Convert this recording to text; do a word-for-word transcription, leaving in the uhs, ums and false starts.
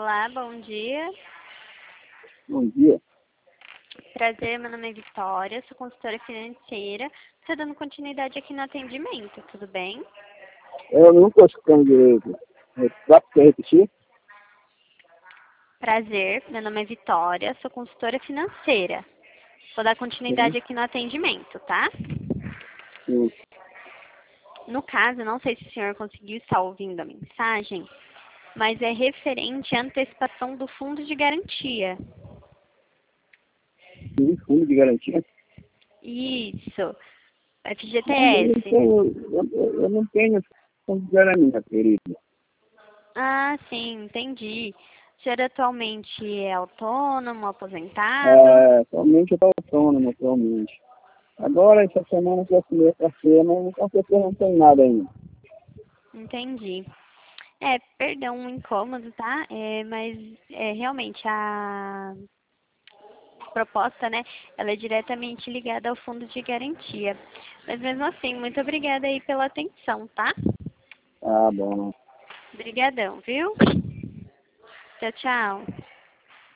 Olá, bom dia. Bom dia. Prazer, meu nome é Vitória, sou consultora financeira. Estou dando continuidade aqui no atendimento, tudo bem? Eu não estou escutando direito. Dá para repetir? Prazer, meu nome é Vitória, sou consultora financeira. Vou dar Sim. continuidade aqui no atendimento, tá? Sim. No caso, não sei se o senhor conseguiu estar ouvindo a mensagem, mas é referente à antecipação do fundo de garantia. Sim, fundo de garantia. Isso, Mas eu não F G T S. tenho, eu, eu não tenho fundo de garantia, querido. Ah, sim, entendi. O senhor atualmente é autônomo, aposentado? É, atualmente eu estou autônomo, atualmente. Agora, essa semana que eu assinei a carteira, mas com certeza não tem nada ainda. Entendi. É, perdão, um incômodo, tá? É, mas é, realmente a proposta, né, ela é diretamente ligada ao fundo de garantia. Mas mesmo assim, muito obrigada aí pela atenção, tá? Tá bom. Obrigadão, viu? Tchau, tchau.